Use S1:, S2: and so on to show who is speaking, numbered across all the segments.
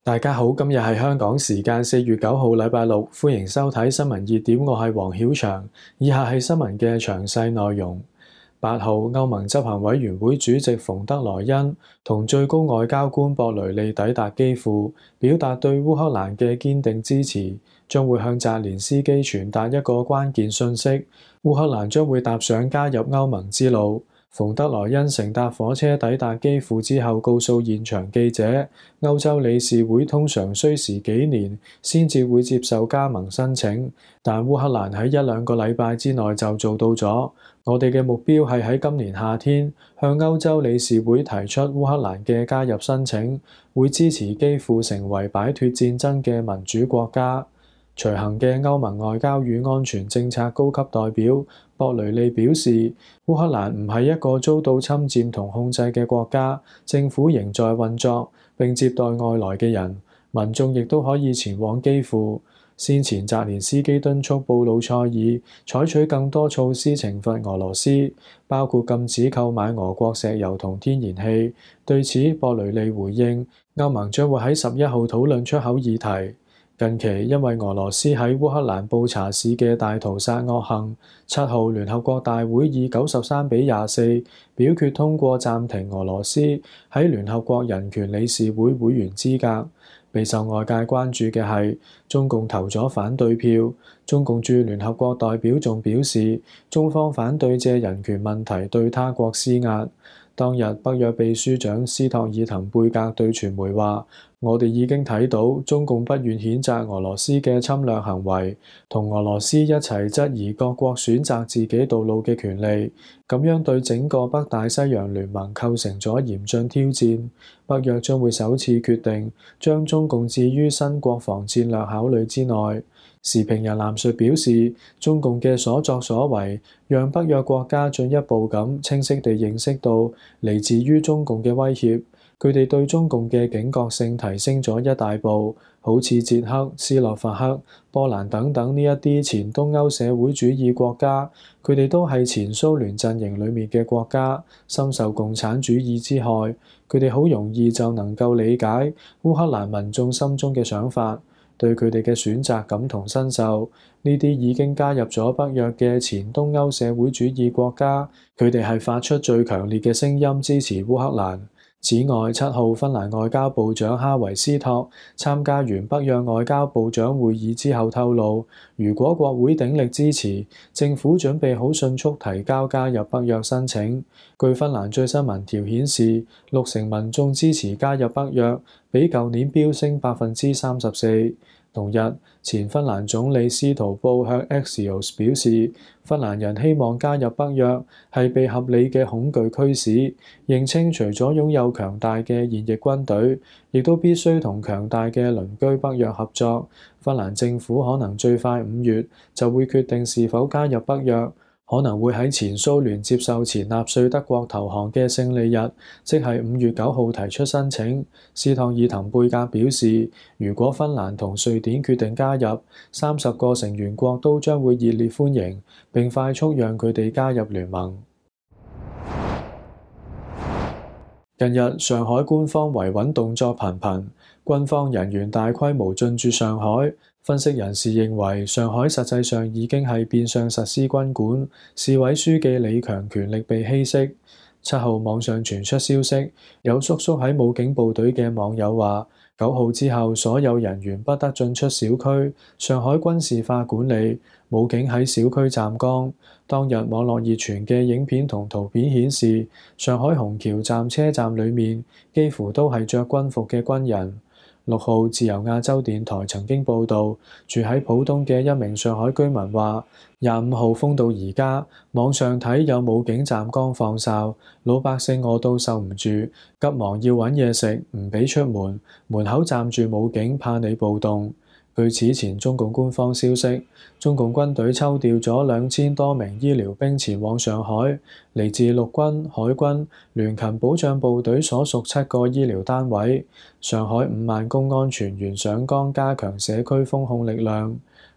S1: 大家好，今日係香港時間4月9號，禮拜六，歡迎收睇新聞熱點，我係黃曉翔。以下係新聞嘅詳細內容。8號，歐盟執行委員會主席馮德萊恩同最高外交官博雷利抵達基輔，表達對烏克蘭嘅堅定支持，將會向澤連斯基傳達一個關鍵訊息：烏克蘭將會踏上加入歐盟之路。馮德萊恩乘搭火車抵達基輔之後，告訴現場記者，歐洲理事會通常需時幾年先至會接受加盟申請，但烏克蘭喺1-2個禮拜之內就做到咗。我哋嘅目標係喺今年夏天向歐洲理事會提出烏克蘭嘅加入申請，會支持基輔成為擺脫戰爭嘅民主國家。隨行嘅歐盟外交與安全政策高級代表博雷利表示，烏克蘭唔係一個遭到侵佔同控制嘅國家，政府仍在運作並接待外來嘅人，民眾亦都可以前往基輔。先前澤連斯基敦促布魯塞爾採取更多措施懲罰俄羅斯，包括禁止購買俄國石油同天然氣。對此，博雷利回應，歐盟將會喺11號討論出口議題。近期因為俄羅斯喺烏克蘭布查市嘅大屠殺惡行，7號聯合國大會以93-24表決通過暫停俄羅斯喺聯合國人權理事會會員資格。備受外界關注嘅係，中共投咗反對票。中共駐聯合國代表仲表示，中方反對借人權問題對他國施壓。當日，北約秘書長斯托爾滕貝格對傳媒話：我哋已經睇到中共不願譴責俄羅斯嘅侵略行為，同俄羅斯一齊質疑各國選擇自己道路嘅權利，咁樣對整個北大西洋聯盟構成咗嚴峻挑戰。北約將會首次決定將中共置於新國防戰略考慮之內。時評人藍述表示，中共嘅所作所為，讓北約國家進一步咁清晰地認識到嚟自於中共嘅威脅，佢哋對中共嘅警覺性提升咗一大步。好似捷克、斯洛伐克、波蘭等等呢一啲前東歐社會主義國家，佢哋都係前蘇聯陣營裡面嘅國家，深受共產主義之害，佢哋好容易就能夠理解烏克蘭民眾心中嘅想法，對佢哋嘅選擇感同身受。呢啲已經加入咗北約嘅前東歐社會主義國家，佢哋係發出最強烈嘅聲音支持烏克蘭。此外，7號芬蘭外交部長哈維斯托參加完北約外交部長會議之後透露，如果國會鼎力支持，政府準備好迅速提交加入北約申請。據芬蘭最新民調顯示，60%民眾支持加入北約，比舊年飆升34%。同日，前芬蘭總理司徒布向 Axios 表示，芬蘭人希望加入北約係被合理嘅恐懼驅使，認稱除咗擁有強大嘅現役軍隊，亦都必須同強大嘅鄰居北約合作。芬蘭政府可能最快5月就會決定是否加入北約，可能會喺前蘇聯接受前納粹德國投降嘅勝利日，即係5月9號提出申請。斯托爾滕貝格表示，如果芬蘭同瑞典決定加入，30個成員國都將會熱烈歡迎，並快速讓佢哋加入聯盟。近日，上海官方維穩動作頻頻，軍方人員大規模進駐上海。分析人士認為，上海實際上已經係變相實施軍管，市委書記李強權力被稀釋。7號網上傳出消息，有叔叔喺武警部隊嘅網友話，9號之後所有人員不得進出小區，上海軍事化管理，武警喺小區站崗。當日網絡熱傳嘅影片同圖片顯示，上海虹橋站車站裡面幾乎都係着軍服嘅軍人。6號，自由亞洲電台曾經報導，住喺浦東嘅一名上海居民話，25號封到而家，網上睇有武警站崗放哨，老百姓餓到受唔住，急忙要揾嘢食，唔俾出門，門口站住武警，怕你暴動。據此前中共官方消息，中共軍隊抽調咗2000多名醫療兵前往上海，嚟自陸軍、海軍、聯勤保障部隊所屬7個醫療單位。上海5萬公安全員上崗加強社區風控力量。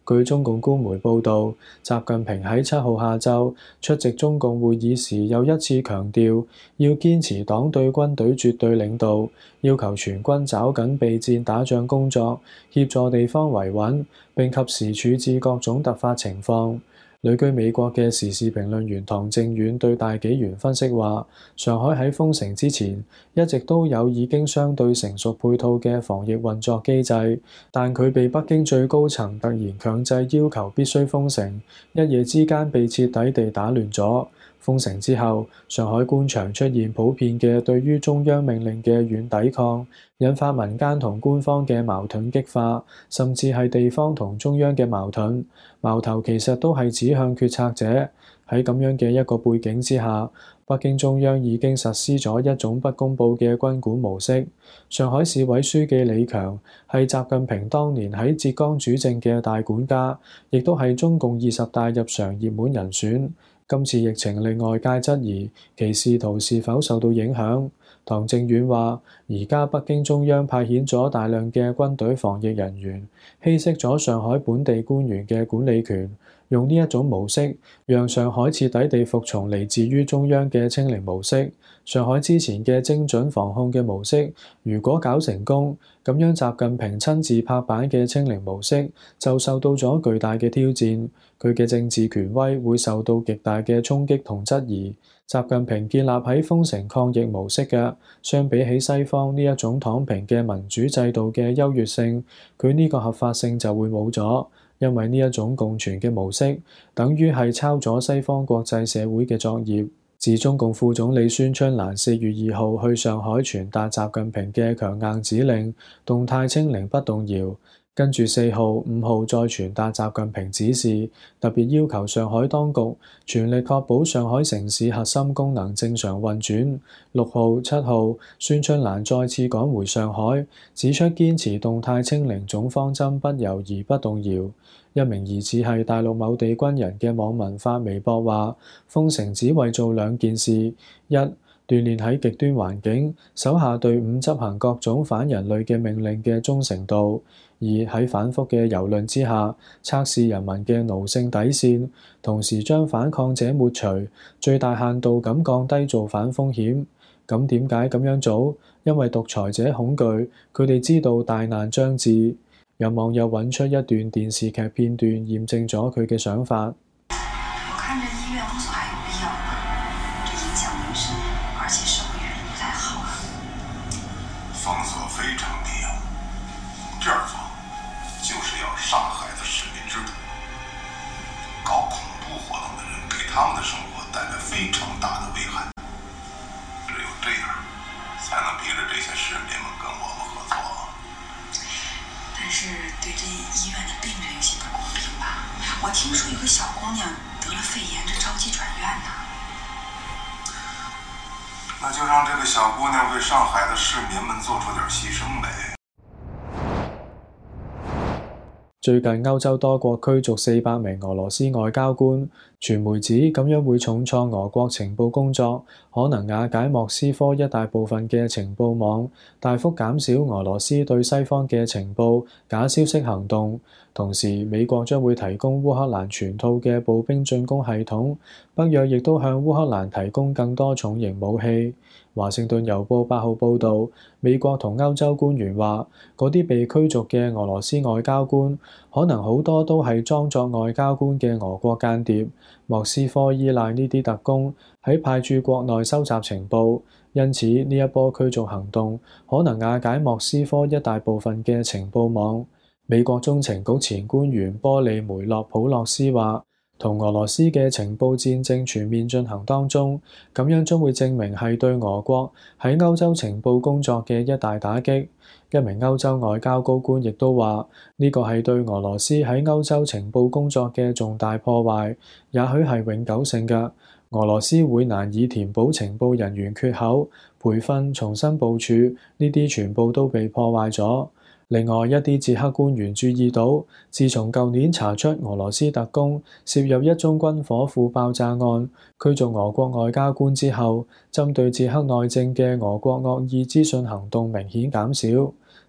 S1: 據中共官媒報導，習近平喺7號下晝出席中共會議時，又一次強調要堅持黨對軍隊絕對領導，要求全軍抓緊備戰打仗工作，協助地方維穩，並及時處置各種突發情況。旅居美國嘅時事評論員唐正遠對大紀元分析話：上海喺封城之前一直都有已經相對成熟配套嘅防疫運作機制，但佢被北京最高層突然強制要求必須封城，一夜之間被徹底地打亂咗。封城之後，上海官場出現普遍嘅對於中央命令嘅軟抵抗，引發民間同官方嘅矛盾激化，甚至係地方同中央嘅矛盾。矛頭其實都係指向決策者。喺咁樣嘅一個背景之下，北京中央已經實施咗一種不公佈嘅軍管模式。上海市委書記李強係習近平當年喺浙江主政嘅大管家，亦都係中共20大入常熱門人選。今次疫情令外界質疑其仕途是否受到影響。唐正遠話：而家北京中央派遣咗大量嘅軍隊防疫人員，稀釋咗上海本地官員嘅管理權，用呢一種模式，讓上海徹底地服從嚟自於中央嘅清零模式。上海之前嘅精準防控嘅模式，如果搞成功，咁樣習近平親自拍板嘅清零模式就受到咗巨大嘅挑戰，佢嘅政治權威會受到極大嘅衝擊同質疑。習近平建立喺封城抗疫模式嘅，相比起西方呢一種躺平嘅民主制度嘅優越性，佢呢個合法性就會冇咗，因為呢一種共存嘅模式，等於係抄咗西方國際社會嘅作業。自中共副總理孫春蘭4月2號去上海傳達習近平嘅強硬指令，動態清零不動搖。跟住4號、5號再傳達習近平指示，特別要求上海當局全力確保上海城市核心功能正常運轉。6號、7號，孫春蘭再次趕回上海，指出堅持動態清零總方針不猶豫不動搖。一名疑似係大陸某地軍人嘅網民發微博話：封城只為做2件事，一、鍛鍊喺極端環境手下隊伍執行各種反人類嘅命令嘅忠誠度；二、喺反覆嘅蹂躪之下測試人民嘅奴性底線，同時將反抗者抹除，最大限度咁降低造反風險。咁點解咁樣做？因為獨裁者恐懼，佢哋知道大難將至。有網友揾出一段電視劇片段，驗證咗佢嘅想法。
S2: 我看着醫院封鎖還有必要嗎？這影響民生，而且社會輿論不太好啊。
S3: 封鎖非常必要，這樣做就是要殺害的市民之徒，搞恐怖活動的人給他們的生活帶來非常大的危害。只有這樣，才能逼着這些市民們跟我們合作。
S2: 但是對這醫院的病人有些不公平吧？我聽說有個小姑娘得了肺炎，這着急轉院呢。
S3: 那就讓這個小姑娘為上海的市民們做出點犧牲唄。
S1: 最近歐洲多國驅逐400名俄羅斯外交官，傳媒指咁樣會重創俄國情報工作，可能瓦解莫斯科一大部分嘅情報網，大幅減少俄羅斯對西方嘅情報假消息行動。同時，美國將會提供烏克蘭全套嘅步兵進攻系統，北約亦都向烏克蘭提供更多重型武器。華盛頓郵報8號報導，美國同歐洲官員話，嗰啲被驅逐嘅俄羅斯外交官，可能好多都係裝作外交官嘅俄國間諜。莫斯科依賴呢啲特工喺派駐國內收集情報，因此呢一波驅逐行動可能瓦解莫斯科一大部分嘅情報網。美國中情局前官員波利梅洛普洛斯話，同俄羅斯嘅情報戰正全面進行當中，咁樣將會證明係對俄國喺歐洲情報工作嘅一大打擊。一名歐洲外交高官亦都話，呢個係對俄羅斯喺歐洲情報工作嘅重大破壞，也許係永久性嘅。俄羅斯會難以填補情報人員缺口，培訓、重新部署，呢啲全部都被破壞咗。另外一啲捷克官員注意到，自從舊年查出俄羅斯特工涉入一宗軍火庫爆炸案，驅逐俄國外交官之後，針對捷克內政嘅俄國惡意資訊行動明顯減少。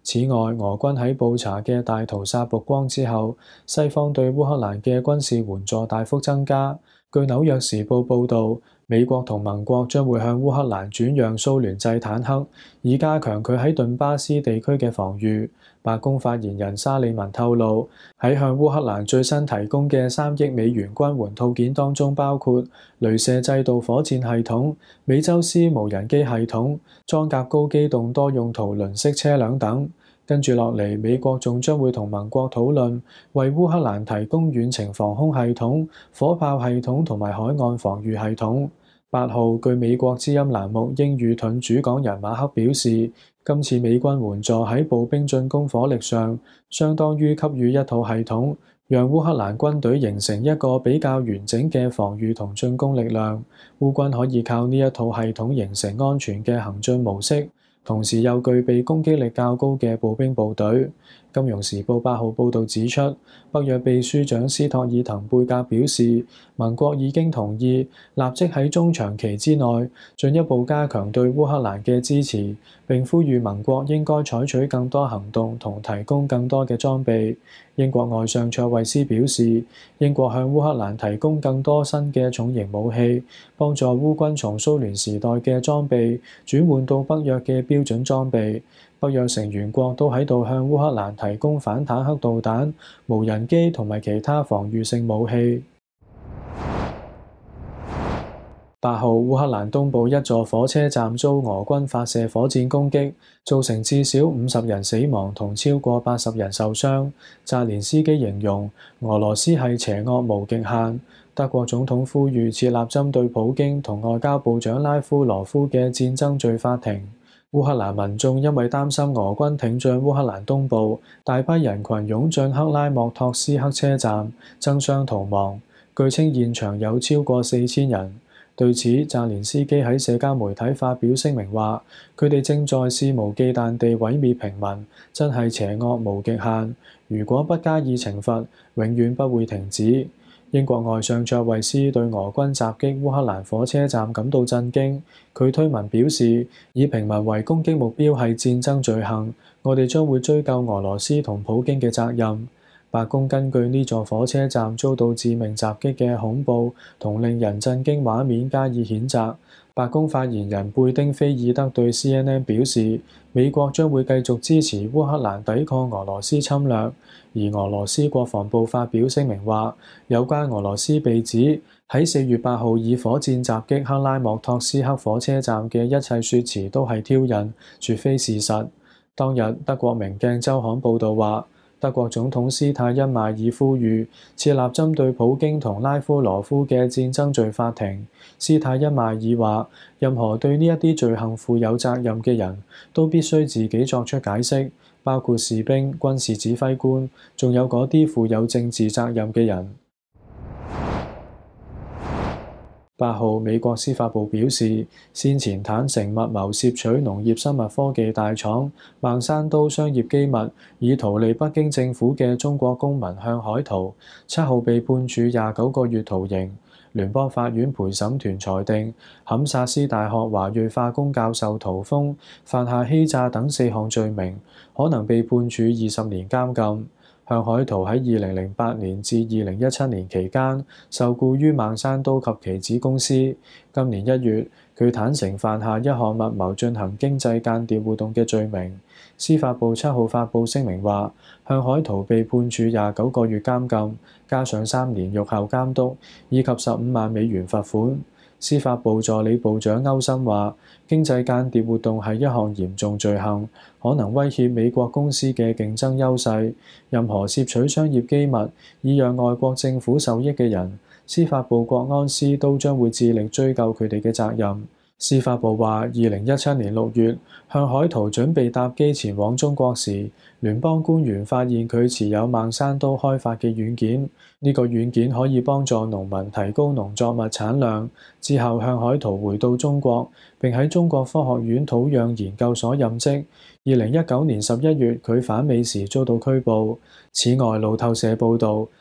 S1: 此外，俄軍喺布查嘅大屠殺曝光之後，西方對烏克蘭嘅軍事援助大幅增加。據紐約時報報導，美國同盟國將會向烏克蘭轉讓蘇聯製坦克，以加強佢喺頓巴斯地區嘅防禦。白宮發言人沙利文透露，喺向烏克蘭最新提供嘅3億美元軍援套件當中，包括雷射制導火箭系統、美洲獅無人機系統、裝甲高機動多用途輪式車輛等。跟住落嚟，美國仲將會同盟國討論為烏克蘭提供遠程防空系統、火炮系統同埋海岸防禦系統。8號，據美國之音欄目英語盾主講人馬克表示，今次美軍援助喺步兵進攻火力上，相當於給予一套系統，讓烏克蘭軍隊形成一個比較完整嘅防禦同進攻力量。烏軍可以靠呢一套系統形成安全嘅行進模式，同時又具備攻擊力較高嘅步兵部隊。金融時報8號報導指出，北約秘書長斯托爾滕貝格表示，盟國已經同意立即喺中長期之內進一步加強對烏克蘭嘅支持，並呼籲盟國應該採取更多行動同提供更多嘅裝備。英國外相卓慧斯表示，英國向烏克蘭提供更多新嘅重型武器，幫助烏軍從蘇聯時代嘅裝備轉換到北約嘅標準裝備。北約成員國都喺度向烏克蘭提供反坦克導彈、無人機同埋其他防禦性武器。8號，烏克蘭東部一座火車站遭俄軍發射火箭攻擊，造成至少50人死亡同超過80人受傷。澤連斯基形容俄羅斯係邪惡無極限。德國總統呼籲設立針對普京同外交部長拉夫羅夫嘅戰爭罪法庭。烏克蘭民眾因為擔心俄軍挺進烏克蘭東部，大批人群湧進克拉莫托斯克車站，爭相逃亡。據稱現場有超過4000人。對此，澤連斯基喺社交媒體發表聲明話：佢哋正在肆無忌憚地毀滅平民，真係邪惡無極限。如果不加以懲罰，永遠不會停止。英國外相卓慧斯對俄軍襲擊烏克蘭火車站感到震驚。佢推文表示，以平民為攻擊目標係戰爭罪行，我哋將會追究俄羅斯同普京嘅責任。白宮根據呢座火車站遭到致命襲擊嘅恐怖同令人震驚畫面加以譴責。白宮發言人貝丁菲爾德對 CNN 表示，美國將會繼續支持烏克蘭抵抗俄羅斯侵略。而俄羅斯國防部發表聲明話，有關俄羅斯被指喺4月8號以火箭襲擊克拉莫托斯克火車站嘅一切説辭都係挑釁，絕非事實。當日，德國明鏡週刊報導話，德國總統施泰因邁爾呼籲設立針對普京同拉夫羅夫嘅戰爭罪法庭。施泰因邁爾話，任何對呢一啲罪行負有責任嘅人都必須自己作出解釋，包括士兵、軍事指揮官，仲有嗰啲負有政治責任嘅人。8號，美國司法部表示，先前坦承密謀竊取農業生物科技大廠孟山都商業機密，以逃離北京政府嘅中國公民向海圖7號被判處29個月徒刑。聯邦法院陪審團裁定，堪薩斯大學華裔化工教授陶峰犯下欺詐等4項罪名，可能被判處20年監禁。向海圖喺2008年至2017年期間受僱於孟山都及其子公司。今年1月，佢坦承犯下一項密謀進行經濟間諜活動嘅罪名。司法部7號發布聲明話，向海圖被判處29個月監禁，加上3年獄後監督，以及15萬美元罰款。司法部助理部長歐森話，經濟間諜活動係一項嚴重罪行，可能威脅美國公司嘅競爭優勢。任何竊取商業機密以讓外國政府受益嘅人，司法部國安司都將會致力追究佢哋嘅責任。司法部話，2017年6月，向海圖準備搭機前往中國時，聯邦官員發現佢持有孟山都開發嘅軟件。呢個軟件可以幫助農民提高農作物產量。之後，向海圖回到中國，並喺中國科學院土壤研究所任職。2019年11月，佢返美時遭到拘捕。此外，路透社報導，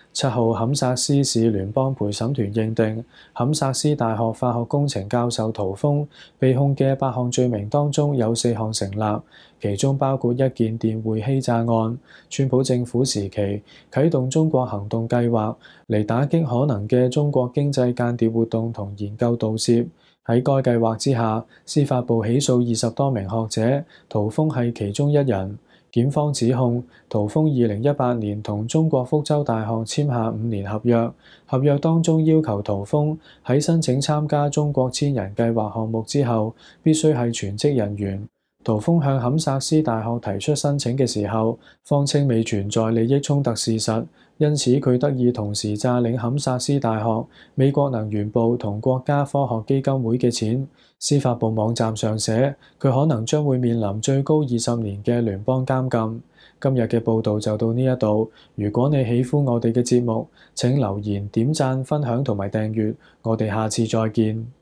S1: 7號堪薩斯市聯邦陪審團認定堪薩斯大學化學工程教授陶峰被控嘅8項罪名當中有4項成立，其中包括1件電匯欺詐案。川普政府時期啟動中國行動計劃嚟打擊可能嘅中國經濟間諜活動同研究盜竊。喺該計劃之下，司法部起訴20多名學者，陶峰係其中一人。檢方指控陶峰2018年同中國福州大學簽下5年合約，合約當中要求陶峰喺申請參加中國千人計劃項目之後，必須係全職人員。陶峰向堪薩斯大學提出申請嘅時候，謊稱未存在利益衝突事實，因此佢得以同時詐領堪薩斯大學、美國能源部同國家科學基金會嘅錢。司法部網站上寫，佢可能將會面臨最高20年嘅聯邦監禁。今日嘅報導就到呢一度。如果你喜歡我哋嘅節目，請留言、點讚、分享同埋訂閱。我哋下次再見。